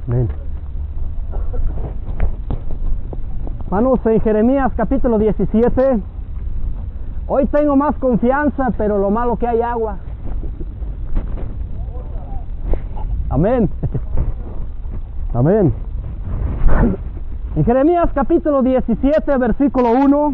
Amén. Hermanos, en Jeremías capítulo 17, hoy tengo más confianza, pero lo malo que hay agua. Amén. Amén. En Jeremías capítulo 17, versículo 1,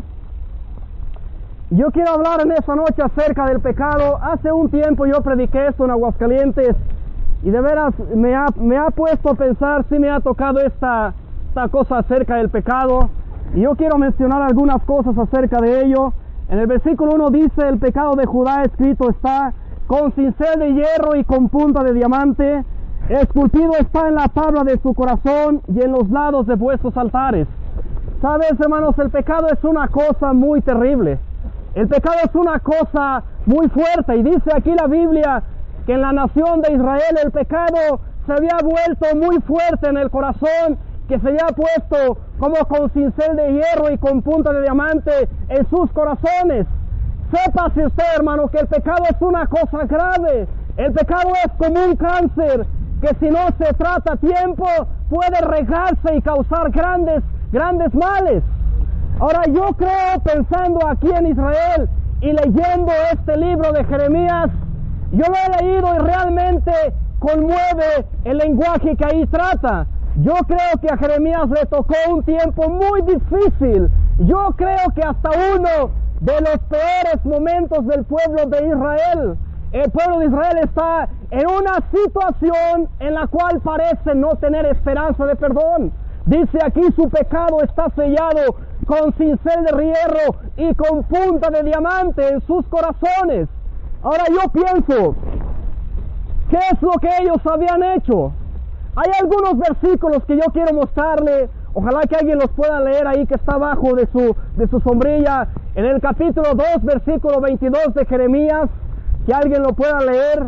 yo quiero hablar en esta noche acerca del pecado. Hace un tiempo yo prediqué esto en Aguascalientes y de veras me ha puesto a pensar, si me ha tocado esta cosa acerca del pecado. Y yo quiero mencionar algunas cosas acerca de ello. En el versículo 1 dice: el pecado de Judá escrito está, con cincel de hierro y con punta de diamante, esculpido está en la tabla de su corazón y en los lados de vuestros altares. Sabes, hermanos, el pecado es una cosa muy terrible. El pecado es una cosa muy fuerte. Y dice aquí la Biblia que en la nación de Israel el pecado se había vuelto muy fuerte en el corazón, que se había puesto como con cincel de hierro y con punta de diamante en sus corazones. Sépase usted, hermano, que el pecado es una cosa grave. El pecado es como un cáncer que si no se trata a tiempo puede regarse y causar grandes males. Ahora yo creo, pensando aquí en Israel y leyendo este libro de Jeremías, yo lo he leído y realmente conmueve el lenguaje que ahí trata. Yo creo que a Jeremías le tocó un tiempo muy difícil. Yo creo que hasta uno de los peores momentos del pueblo de Israel. El pueblo de Israel está en una situación en la cual parece no tener esperanza de perdón. Dice aquí: su pecado está sellado con cincel de hierro y con punta de diamante en sus corazones. Ahora yo pienso, ¿qué es lo que ellos habían hecho? Hay algunos versículos que yo quiero mostrarle. Ojalá que alguien los pueda leer ahí, que está abajo de su sombrilla. En el capítulo 2, versículo 22 de Jeremías. Que alguien lo pueda leer.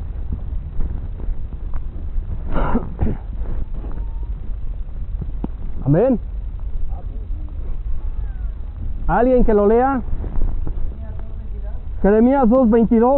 Amén. ¿Alguien que lo lea? Jeremías 2:22.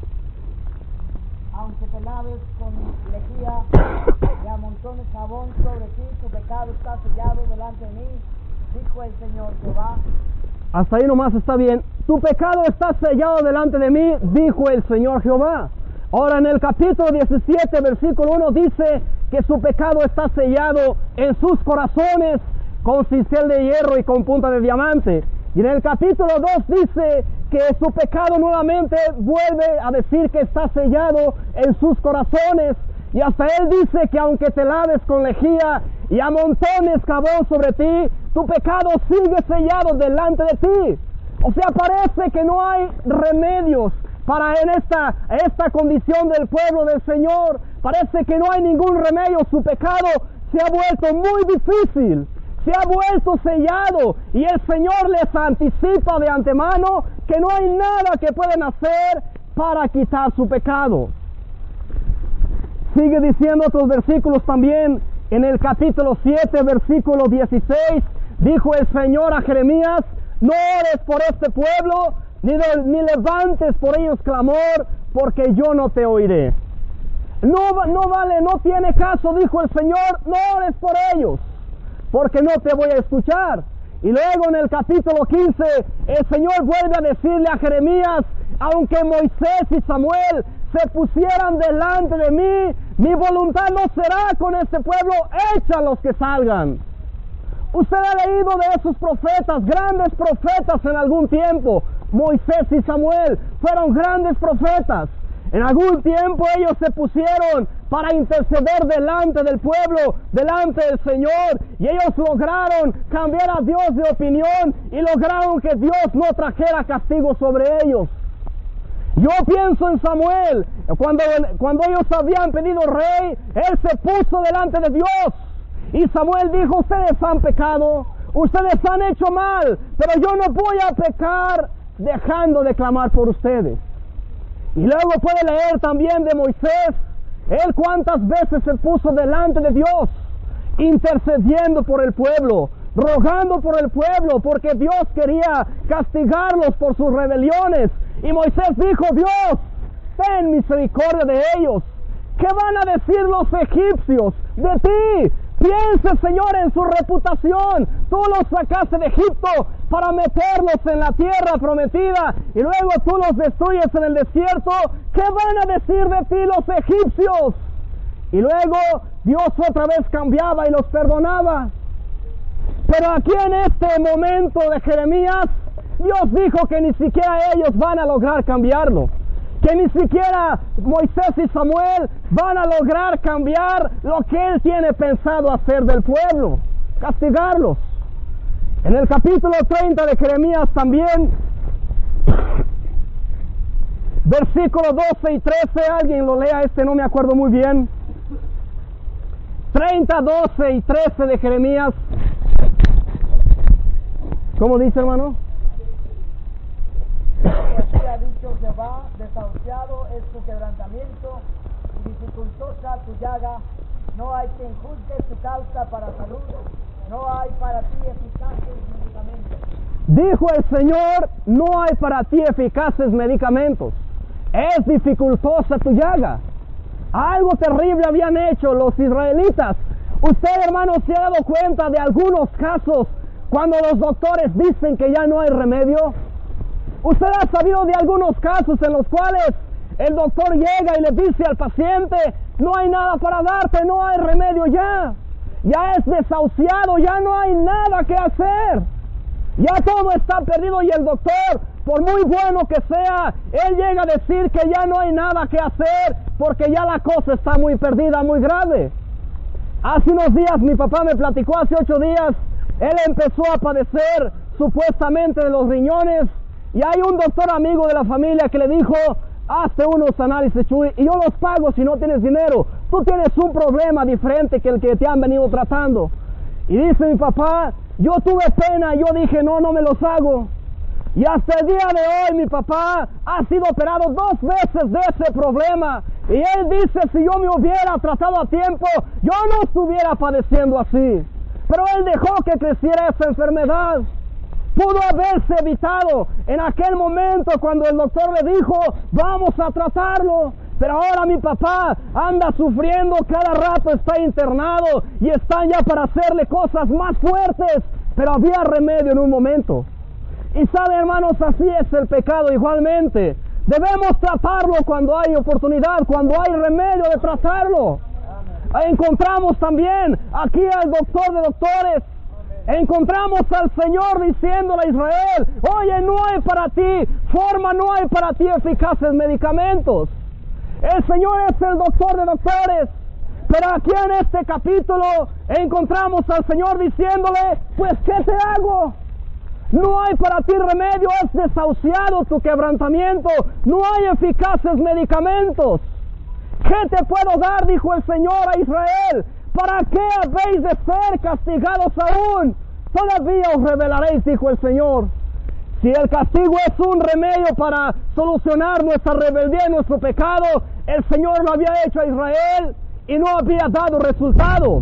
Aunque te laves con lejía y amontones jabón sobre ti, tu pecado está sellado delante de mí, dijo el Señor Jehová. Hasta ahí nomás está bien. Tu pecado está sellado delante de mí, dijo el Señor Jehová. Ahora en el capítulo 17, versículo 1 dice que su pecado está sellado en sus corazones con cincel de hierro y con punta de diamante. Y en el capítulo 2 dice que su pecado nuevamente vuelve a decir que está sellado en sus corazones. Y hasta él dice que aunque te laves con lejía y amontones jabón sobre ti, tu pecado sigue sellado delante de ti. O sea, parece que no hay remedios para en esta condición del pueblo del Señor. Parece que no hay ningún remedio. Su pecado se ha vuelto muy difícil, se ha vuelto sellado, y el Señor les anticipa de antemano que no hay nada que pueden hacer para quitar su pecado. Sigue diciendo otros versículos también. En el capítulo 7, versículo 16, dijo el Señor a Jeremías: no ores por este pueblo, ni levantes por ellos clamor, porque yo no te oiré. No vale, no tiene caso, dijo el Señor, no ores por ellos, porque no te voy a escuchar. Y luego en el capítulo 15, el Señor vuelve a decirle a Jeremías: aunque Moisés y Samuel se pusieran delante de mí, mi voluntad no será con este pueblo, échalos que salgan. Usted ha leído de esos profetas, grandes profetas en algún tiempo. Moisés y Samuel fueron grandes profetas. En algún tiempo ellos se pusieron para interceder delante del pueblo, delante del Señor, y ellos lograron cambiar a Dios de opinión y lograron que Dios no trajera castigo sobre ellos. Yo pienso en Samuel, cuando ellos habían pedido rey, él se puso delante de Dios, y Samuel dijo: ustedes han pecado, ustedes han hecho mal, pero yo no voy a pecar dejando de clamar por ustedes. Y luego puede leer también de Moisés, él cuántas veces se puso delante de Dios, intercediendo por el pueblo, rogando por el pueblo, porque Dios quería castigarlos por sus rebeliones. Y Moisés dijo: Dios, ten misericordia de ellos, ¿Qué van a decir los egipcios de ti? Piense, Señor, en su reputación. Tú los sacaste de Egipto para meterlos en la tierra prometida y luego tú los destruyes en el desierto. ¿Qué van a decir de ti los egipcios? Y luego Dios otra vez cambiaba y los perdonaba. Pero aquí en este momento de Jeremías, Dios dijo que ni siquiera ellos van a lograr cambiarlo. Que ni siquiera Moisés y Samuel van a lograr cambiar lo que Él tiene pensado hacer del pueblo, castigarlos. En el capítulo 30 de Jeremías también, versículos 12 y 13, alguien lo lea, no me acuerdo muy bien. 30, 12 y 13 de Jeremías. ¿Cómo dice, hermano? Así ha dicho Jehová, desahuciado es tu quebrantamiento y dificultosa tu llaga. No hay quien juzgue tu causa para salud, no hay para ti eficaces medicamentos. Dijo el Señor, no hay para ti eficaces medicamentos. Es dificultosa tu llaga. Algo terrible habían hecho los israelitas. Usted, hermano, se ha dado cuenta de algunos casos cuando los doctores dicen que ya no hay remedio. Usted ha sabido de algunos casos en los cuales el doctor llega y le dice al paciente, no hay nada para darte, no hay remedio ya. Ya es desahuciado, ya no hay nada que hacer. Ya todo está perdido y el doctor, por muy bueno que sea, él llega a decir que ya no hay nada que hacer porque ya la cosa está muy perdida, muy grave. Hace unos días mi papá me platicó, hace 8 días, él empezó a padecer supuestamente de los riñones y hay un doctor amigo de la familia que le dijo, hazte unos análisis, Chuy, y yo los pago si no tienes dinero. Tú tienes un problema diferente que el que te han venido tratando. Y dice mi papá, yo tuve pena, yo dije, no me los hago. Y hasta el día de hoy mi papá ha sido operado 2 veces de ese problema. Y él dice, si yo me hubiera tratado a tiempo, yo no estuviera padeciendo así. Pero él dejó que creciera esa enfermedad. Pudo haberse evitado en aquel momento cuando el doctor le dijo, vamos a tratarlo. Pero ahora mi papá anda sufriendo, cada rato está internado y están ya para hacerle cosas más fuertes. Pero había remedio en un momento. Y sabe, hermanos, así es el pecado igualmente. Debemos tratarlo cuando hay oportunidad, cuando hay remedio de tratarlo. Encontramos también aquí al doctor de doctores. Encontramos al Señor diciéndole a Israel, oye, no hay para ti forma, no hay para ti eficaces medicamentos. El Señor es el doctor de doctores. Pero aquí en este capítulo encontramos al Señor diciéndole, pues ¿qué te hago? No hay para ti remedio, es desahuciado tu quebrantamiento, no hay eficaces medicamentos. ¿Qué te puedo dar? Dijo el Señor a Israel. ¿Para qué habéis de ser castigados aún? Todavía os revelaréis, dijo el Señor. Si el castigo es un remedio para solucionar nuestra rebeldía y nuestro pecado, el Señor lo había hecho a Israel y no había dado resultado.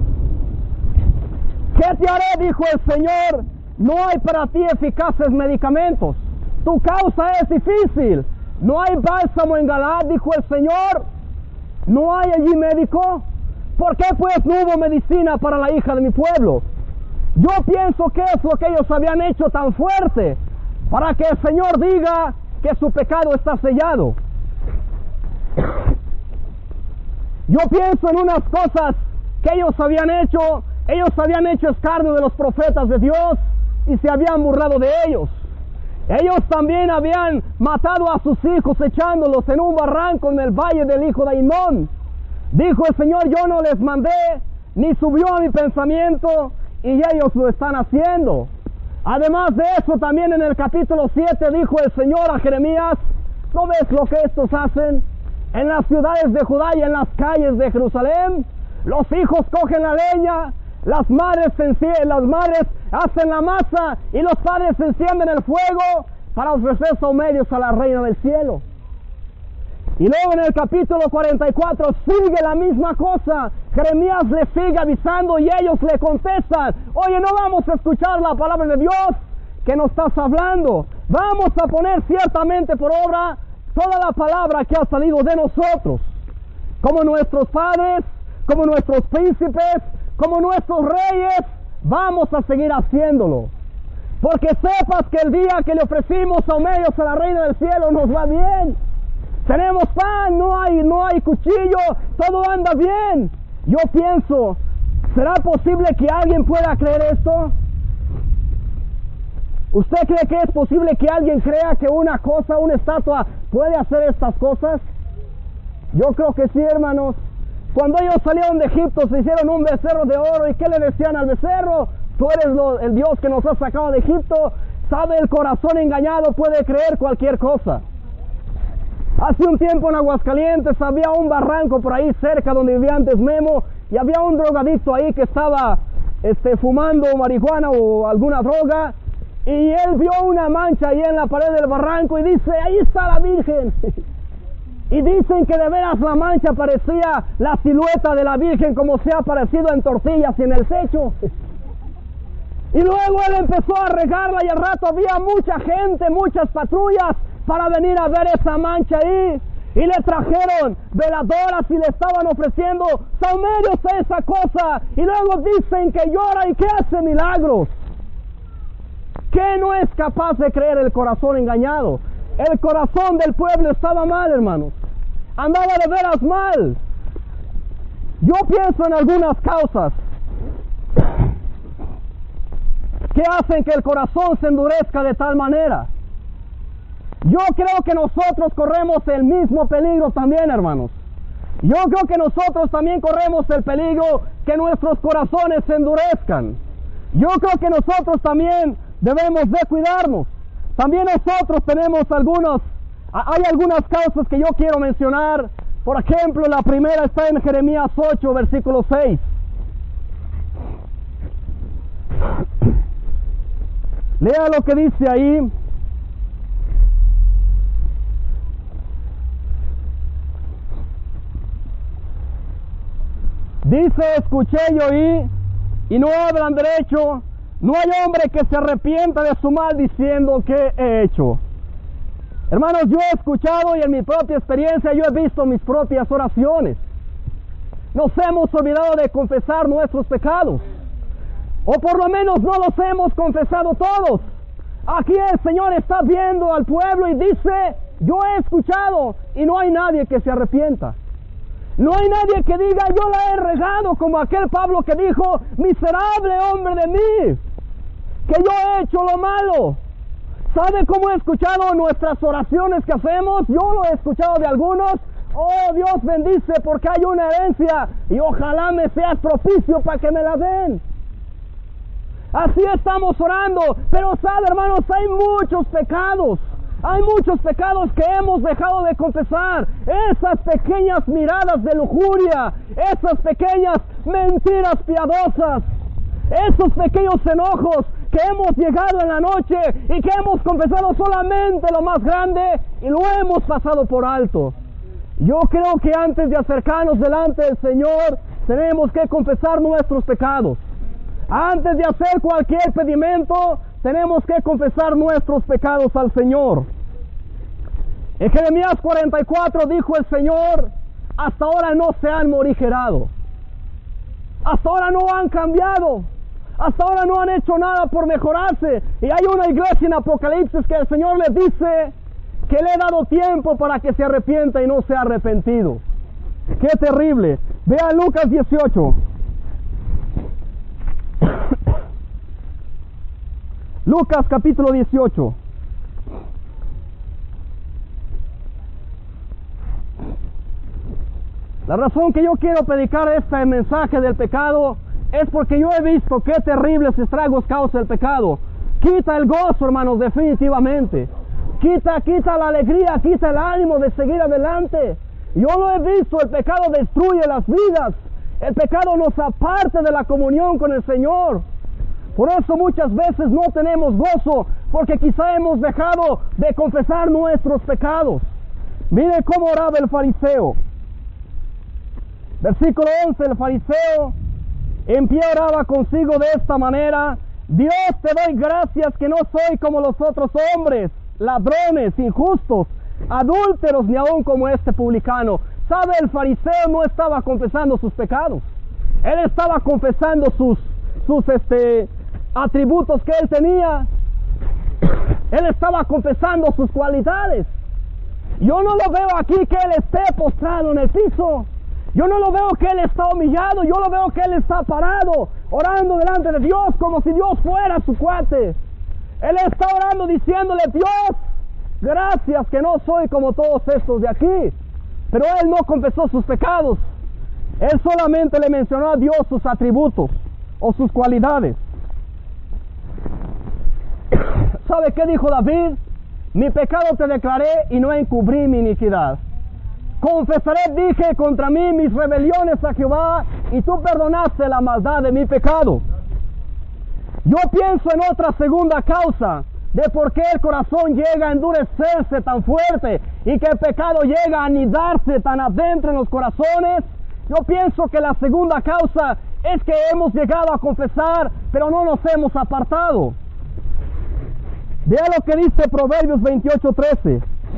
¿Qué te haré? Dijo el Señor. No hay para ti eficaces medicamentos. Tu causa es difícil. No hay bálsamo en Galaad, dijo el Señor. No hay allí médico. ¿Por qué pues no hubo medicina para la hija de mi pueblo? Yo pienso que es lo que ellos habían hecho tan fuerte para que el Señor diga que su pecado está sellado. Yo pienso en unas cosas que ellos habían hecho. Ellos habían hecho escarnio de los profetas de Dios y se habían burlado de ellos. Ellos también habían matado a sus hijos echándolos en un barranco en el valle del hijo de Ainón. Dijo el Señor, yo no les mandé, ni subió a mi pensamiento, y ellos lo están haciendo. Además de eso, también en el capítulo 7 dijo el Señor a Jeremías, ¿no ves lo que estos hacen? En las ciudades de Judá y en las calles de Jerusalén, los hijos cogen la leña, las madres hacen la masa, y los padres encienden el fuego para ofrecer saumerios a la reina del cielo. Y luego en el capítulo 44 sigue la misma cosa. Jeremías le sigue avisando y ellos le contestan, oye, no vamos a escuchar la palabra de Dios que nos estás hablando. Vamos a poner ciertamente por obra toda la palabra que ha salido de nosotros. como nuestros padres, como nuestros príncipes, como nuestros reyes, vamos a seguir haciéndolo. Porque sepas que el día que le ofrecimos aumerios a la reina del cielo nos va bien. Tenemos pan, no hay cuchillo, todo anda bien. Yo pienso, ¿será posible que alguien pueda creer esto? ¿Usted cree que es posible que alguien crea que una estatua puede hacer estas cosas? Yo creo que sí, hermanos. Cuando ellos salieron de Egipto se hicieron un becerro de oro. ¿Y qué le decían al becerro? Tú eres el Dios que nos ha sacado de Egipto. Sabe, el corazón engañado puede creer cualquier cosa. Hace un tiempo en Aguascalientes había un barranco por ahí cerca donde vivía antes Memo, y había un drogadicto ahí que estaba fumando marihuana o alguna droga, y él vio una mancha ahí en la pared del barranco y dice, ahí está la Virgen. Y dicen que de veras la mancha parecía la silueta de la Virgen, como se ha aparecido en tortillas y en el techo. Y luego él empezó a regarla, y al rato había mucha gente, muchas patrullas para venir a ver esa mancha ahí. Y le trajeron veladoras y le estaban ofreciendo saumerios a esa cosa. Y luego dicen que llora y que hace milagros. ¿Qué no es capaz de creer el corazón engañado? El corazón del pueblo estaba mal, hermanos. Andaba de veras mal. Yo pienso en algunas causas que hacen que el corazón se endurezca de tal manera. Yo creo que nosotros corremos el mismo peligro también, hermanos. Yo creo que nosotros también corremos el peligro que nuestros corazones se endurezcan. Yo creo que nosotros también debemos de cuidarnos. También nosotros tenemos hay algunas causas que yo quiero mencionar. Por ejemplo, la primera está en Jeremías 8, versículo 6. Lea lo que dice ahí. Dice, escuché y oí, y no hablan derecho. No hay hombre que se arrepienta de su mal diciendo que he hecho. Hermanos, yo he escuchado y en mi propia experiencia yo he visto mis propias oraciones. Nos hemos olvidado de confesar nuestros pecados. O por lo menos no los hemos confesado todos. Aquí el Señor está viendo al pueblo y dice, yo he escuchado y no hay nadie que se arrepienta. No hay nadie que diga, yo la he regado, como aquel Pablo que dijo, miserable hombre de mí, que yo he hecho lo malo. ¿Sabe cómo he escuchado nuestras oraciones que hacemos? Yo lo he escuchado de algunos. Oh, Dios bendice porque hay una herencia y ojalá me seas propicio para que me la den. Así estamos orando, pero sabe, hermanos, hay muchos pecados. Hay muchos pecados que hemos dejado de confesar. Esas pequeñas miradas de lujuria, esas pequeñas mentiras piadosas, esos pequeños enojos que hemos llegado en la noche y que hemos confesado solamente lo más grande y lo hemos pasado por alto. Yo creo que antes de acercarnos delante del Señor tenemos que confesar nuestros pecados. Antes de hacer cualquier pedimento tenemos que confesar nuestros pecados al Señor. En Jeremías 44 dijo el Señor, hasta ahora no se han morigerado, hasta ahora no han cambiado, hasta ahora no han hecho nada por mejorarse. Y hay una iglesia en Apocalipsis que el Señor les dice que le he dado tiempo para que se arrepienta y no se ha arrepentido. ¡Qué terrible! Vea Lucas 18. Lucas capítulo 18. La razón que yo quiero predicar este mensaje del pecado es porque yo he visto qué terribles estragos causa el pecado. Quita el gozo, hermanos, definitivamente. Quita la alegría, quita el ánimo de seguir adelante. Yo lo he visto, el pecado destruye las vidas. El pecado nos aparta de la comunión con el Señor. Por eso muchas veces no tenemos gozo, porque quizá hemos dejado de confesar nuestros pecados. Mire cómo oraba el fariseo. Versículo 11, el fariseo en pie oraba consigo de esta manera: Dios, te doy gracias que no soy como los otros hombres, ladrones, injustos, adúlteros, ni aun como este publicano. ¿Sabe? El fariseo no estaba confesando sus pecados. Él estaba confesando sus atributos que él tenía. Él estaba confesando sus cualidades. Yo no lo veo aquí que él esté postrado en el piso. Yo no lo veo que él está humillado. Yo lo veo que él está parado, orando delante de Dios como si Dios fuera su cuate. Él está orando diciéndole: Dios, gracias que no soy como todos estos de aquí. Pero él no confesó sus pecados. Él solamente le mencionó a Dios sus atributos o sus cualidades. ¿Sabe qué dijo David? Mi pecado te declaré y no encubrí mi iniquidad. Confesaré, dije, contra mí mis rebeliones a Jehová, y tú perdonaste la maldad de mi pecado. Yo pienso en otra segunda causa de por qué el corazón llega a endurecerse tan fuerte y que el pecado llega a anidarse tan adentro en los corazones. Yo pienso que la segunda causa es que hemos llegado a confesar, pero no nos hemos apartado. Vea lo que dice Proverbios 28:13.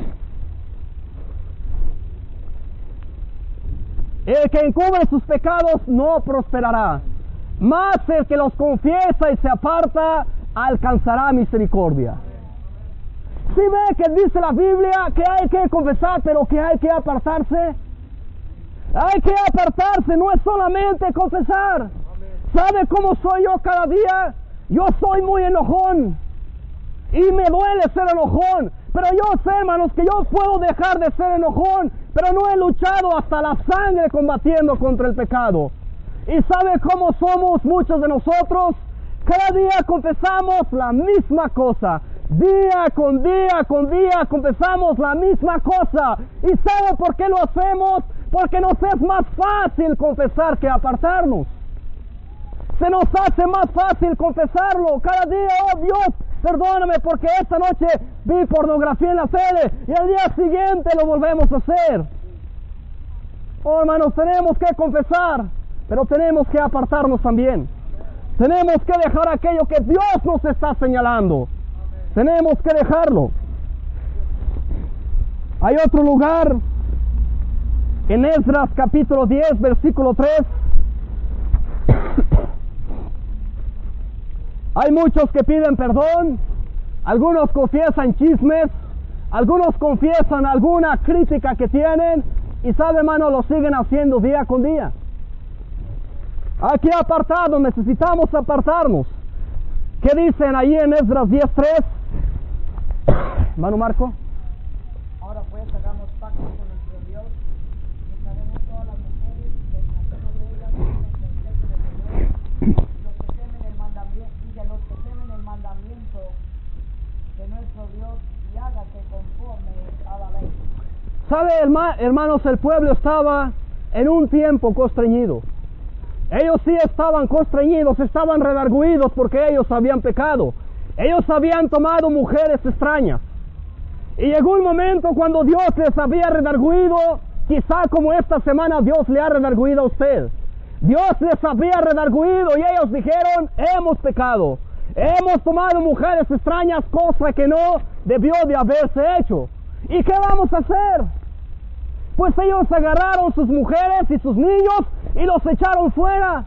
El que encubre sus pecados no prosperará, mas el que los confiesa y se aparta alcanzará misericordia. ¿Sí ve que dice la Biblia que hay que confesar, pero que hay que apartarse? Hay que apartarse, no es solamente confesar. ¿Sabe cómo soy yo cada día? Yo soy muy enojón. Y me duele ser enojón. Pero yo sé, hermanos, que yo puedo dejar de ser enojón, pero no he luchado hasta la sangre combatiendo contra el pecado. ¿Y sabe cómo somos muchos de nosotros? Cada día confesamos la misma cosa. Día con día confesamos la misma cosa. ¿Y sabe por qué lo hacemos? Porque nos es más fácil confesar que apartarnos. Se nos hace más fácil confesarlo. Cada día: oh Dios, perdóname porque esta noche vi pornografía en la tele, y al día siguiente lo volvemos a hacer. Oh, hermanos, tenemos que confesar, pero tenemos que apartarnos también. Tenemos que dejar aquello que Dios nos está señalando. Tenemos que dejarlo. Hay otro lugar en Esdras capítulo 10, versículo 3. Hay muchos que piden perdón, algunos confiesan chismes, algunos confiesan alguna crítica que tienen, y sabe, hermano, lo siguen haciendo día con día. Hay que apartarnos, necesitamos apartarnos. ¿Qué dicen ahí en Esdras 10:3? Hermano Marco. Ahora pues hagamos pacto con nuestro Dios, dejaremos todas las mujeres del nacido de ellas en el consejo de Dios, los que temen el mandamiento, y de los que temen el mandamiento de nuestro Dios, y hágase conforme a la ley. ¿Sabe, hermanos? El pueblo estaba en un tiempo constreñido. Ellos sí estaban constreñidos, estaban redarguidos porque ellos habían pecado. Ellos habían tomado mujeres extrañas. Y llegó un momento cuando Dios les había redarguido, quizá como esta semana Dios le ha redarguido a usted. Dios les había redarguido y ellos dijeron: hemos pecado, hemos tomado mujeres extrañas, cosa que no debió de haberse hecho. ¿Y qué vamos a hacer? Pues ellos agarraron sus mujeres y sus niños y los echaron fuera.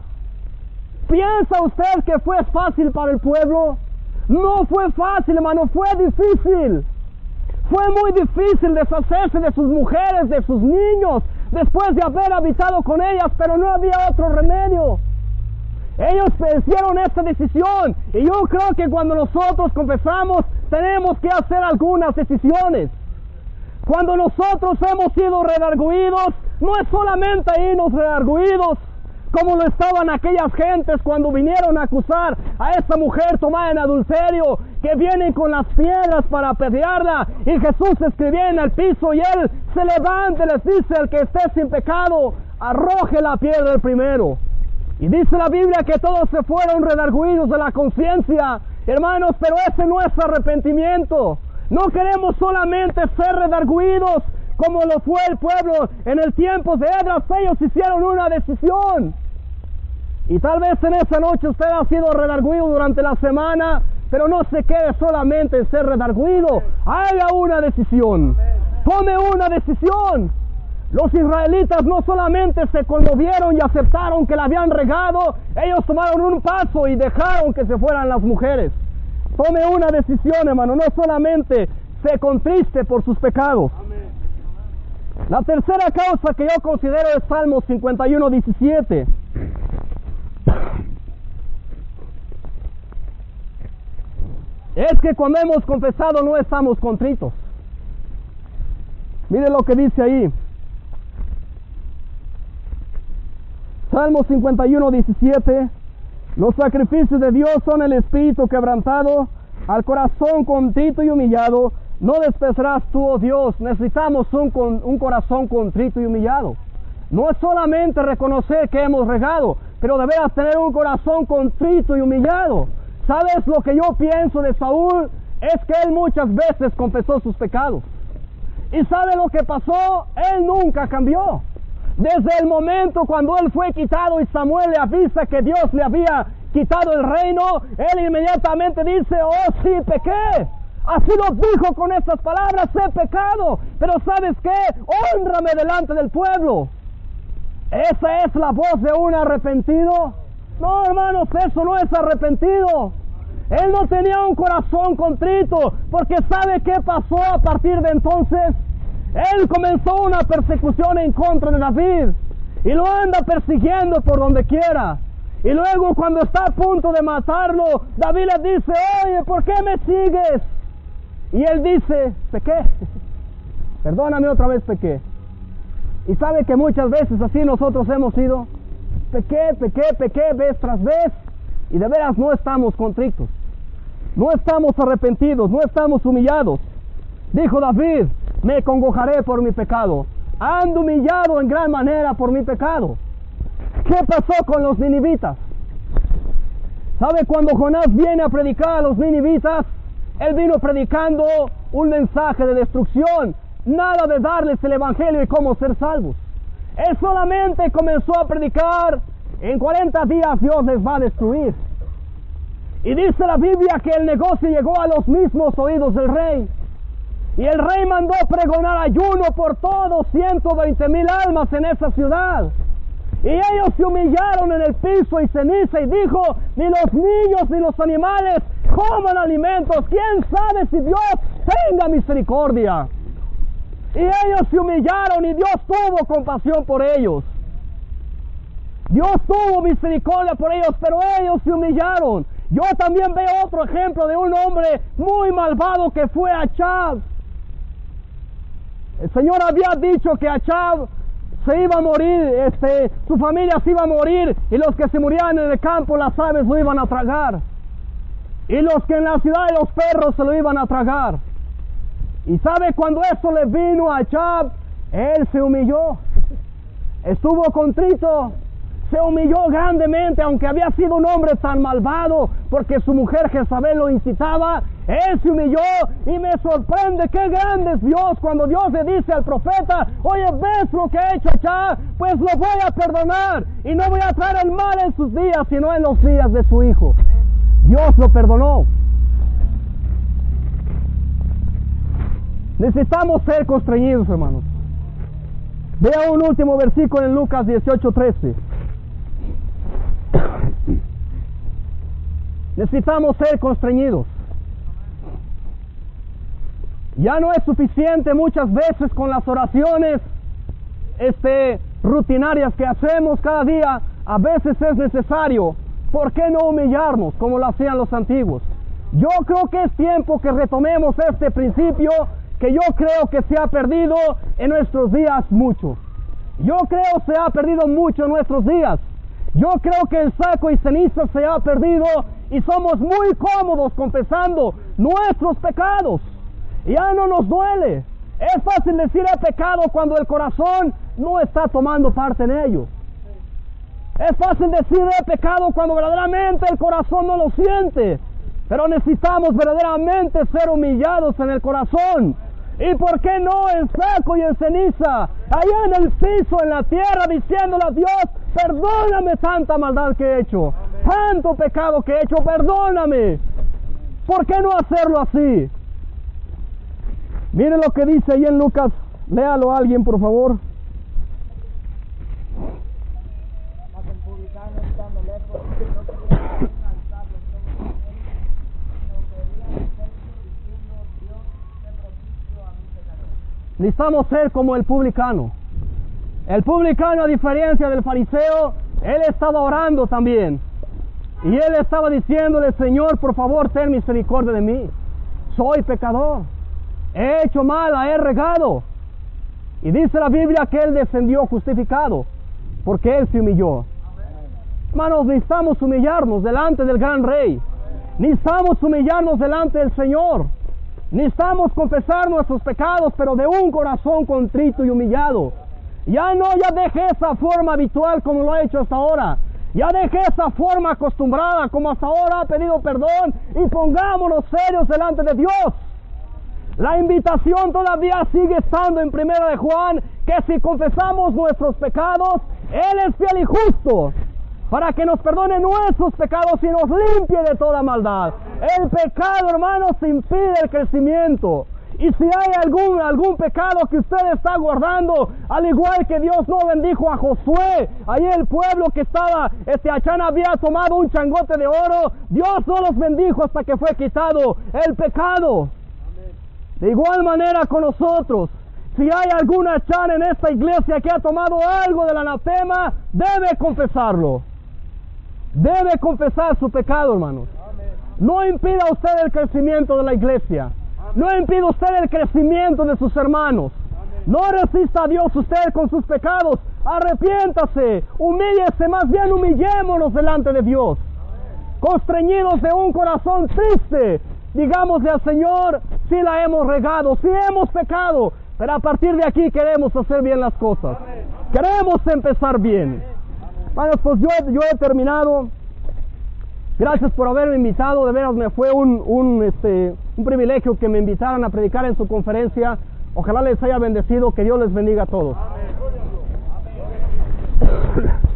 ¿Piensa usted que fue fácil para el pueblo? No fue fácil, hermano, fue difícil. Fue muy difícil deshacerse de sus mujeres, de sus niños, después de haber habitado con ellas, pero no había otro remedio. Ellos hicieron esta decisión, y yo creo que cuando nosotros confesamos, tenemos que hacer algunas decisiones. Cuando nosotros hemos sido redarguidos, no es solamente irnos redarguidos, como lo estaban aquellas gentes cuando vinieron a acusar a esta mujer tomada en adulterio, que vienen con las piedras para apedrearla, y Jesús escribía en el piso, y él se levanta y les dice: el que esté sin pecado, arroje la piedra el primero. Y dice la Biblia que todos se fueron redarguidos de la conciencia, hermanos, pero ese no es arrepentimiento. No queremos solamente ser redarguidos como lo fue el pueblo en el tiempo de Esdras. Ellos hicieron una decisión. Y tal vez en esa noche usted ha sido redarguido durante la semana, pero no se quede solamente en ser redarguido. Haga una decisión. Tome una decisión. Los israelitas no solamente se conmovieron y aceptaron que la habían regado, ellos tomaron un paso y dejaron que se fueran las mujeres. Tome una decisión, hermano, no solamente se contriste por sus pecados. Amén. La tercera causa que yo considero es Salmos 51:17. Es que cuando hemos confesado no estamos contritos. Mire lo que dice ahí. Salmo 51:17. Los sacrificios de Dios son el espíritu quebrantado, al corazón contrito y humillado no despreciarás tú, oh Dios. Necesitamos un corazón contrito y humillado. No es solamente reconocer que hemos regado, pero deberás tener un corazón contrito y humillado. ¿Sabes lo que yo pienso de Saúl? Es que él muchas veces confesó sus pecados. ¿Y sabe lo que pasó? Él nunca cambió. Desde el momento cuando él fue quitado y Samuel le avisa que Dios le había quitado el reino, él inmediatamente dice, oh sí, pequé. Así lo dijo con estas palabras, he pecado. Pero ¿sabes qué? Hónrame delante del pueblo. ¿Esa es la voz de un arrepentido? No, hermanos, eso no es arrepentido. Él no tenía un corazón contrito, porque ¿sabe qué pasó a partir de entonces? Él comenzó una persecución en contra de David, y lo anda persiguiendo por donde quiera. Y luego cuando está a punto de matarlo, David le dice, oye, ¿por qué me sigues? Y él dice, pequé. Perdóname, otra vez pequé. Y sabe que muchas veces así nosotros hemos sido. Pequé, vez tras vez, y de veras no estamos contritos, no estamos arrepentidos, no estamos humillados. Dijo David, me congojaré por mi pecado, ando humillado en gran manera por mi pecado. ¿Qué pasó con los ninivitas? ¿Sabe cuando Jonás viene a predicar a los ninivitas? Él vino predicando un mensaje de destrucción, nada de darles el evangelio y cómo ser salvos. Él solamente comenzó a predicar, en 40 días Dios les va a destruir. Y dice la Biblia que el negocio llegó a los mismos oídos del rey. Y el rey mandó pregonar ayuno por todos 120,000 almas en esa ciudad. Y ellos se humillaron en el piso y ceniza y dijo, ni los niños ni los animales coman alimentos. ¿Quién sabe si Dios tenga misericordia? Y ellos se humillaron y Dios tuvo compasión por ellos. Dios tuvo misericordia por ellos, pero ellos se humillaron. Yo también veo otro ejemplo de un hombre muy malvado que fue Achab. El Señor había dicho que Achab se iba a morir, su familia se iba a morir, y los que se morían en el campo, las aves lo iban a tragar. Y los que en la ciudad de los perros se lo iban a tragar. Y sabe, cuando eso le vino a Achab, él se humilló, estuvo contrito, se humilló grandemente, aunque había sido un hombre tan malvado, porque su mujer Jezabel lo incitaba. Él se humilló, y me sorprende qué grande es Dios cuando Dios le dice al profeta, oye, ¿ves lo que ha hecho Achab? Pues lo voy a perdonar, y no voy a traer el mal en sus días, sino en los días de su hijo. Dios lo perdonó. Necesitamos ser constreñidos, hermanos. Vea un último versículo en Lucas 18:13. Necesitamos ser constreñidos. Ya no es suficiente muchas veces con las oraciones rutinarias que hacemos cada día. A veces es necesario. ¿Por qué no humillarnos como lo hacían los antiguos? Yo creo que es tiempo que retomemos este principio, que yo creo que se ha perdido en nuestros días mucho. Yo creo se ha perdido mucho en nuestros días. Yo creo que el saco y ceniza se ha perdido y somos muy cómodos confesando nuestros pecados. Ya no nos duele. Es fácil decir he pecado cuando el corazón no está tomando parte en ello. Es fácil decir he pecado cuando verdaderamente el corazón no lo siente. Pero necesitamos verdaderamente ser humillados en el corazón. ¿Y por qué no en saco y en ceniza? Allá en el piso, en la tierra, diciéndole a Dios, perdóname tanta maldad que he hecho, tanto pecado que he hecho, perdóname. ¿Por qué no hacerlo así? Miren lo que dice ahí en Lucas, léalo alguien por favor. publicano estando lejos, no querían aún alzarlo todo con él, sino que querían hacerlo diciendo, Dios me propicio a mi pecador. Necesitamos ser como el publicano. El publicano, a diferencia del fariseo, él estaba orando también. Y él estaba diciéndole, Señor, por favor, ten misericordia de mí. Soy pecador. He hecho mal, he regado. Y dice la Biblia que él descendió justificado, porque él se humilló. Hermanos, necesitamos humillarnos delante del gran Rey. Necesitamos humillarnos delante del Señor. Necesitamos confesar nuestros pecados, pero de un corazón contrito y humillado. Ya deje esa forma habitual como lo ha hecho hasta ahora. Ya deje esa forma acostumbrada como hasta ahora ha pedido perdón, y pongámonos serios delante de Dios. La invitación todavía sigue estando en 1 de Juan, que si confesamos nuestros pecados, Él es fiel y justo para que nos perdone nuestros pecados y nos limpie de toda maldad. El pecado, hermanos, impide el crecimiento. Y si hay algún pecado que usted está guardando, al igual que Dios no bendijo a Josué, ahí el pueblo que estaba, Achán había tomado un changote de oro, Dios no los bendijo hasta que fue quitado el pecado. De igual manera con nosotros, si hay algún Achán en esta iglesia que ha tomado algo del anatema, debe confesarlo. Debe confesar su pecado, hermanos. No impida usted el crecimiento de la iglesia. No impida usted el crecimiento de sus hermanos. No resista a Dios usted con sus pecados. Arrepiéntase, humíllese, más bien humillémonos delante de Dios. Constreñidos de un corazón triste, digámosle al Señor, si la hemos regado, si hemos pecado, pero a partir de aquí queremos hacer bien las cosas. Queremos empezar bien. Bueno, pues yo he terminado. Gracias por haberme invitado, de veras me fue un privilegio que me invitaran a predicar en su conferencia. Ojalá les haya bendecido, que Dios les bendiga a todos. Amén.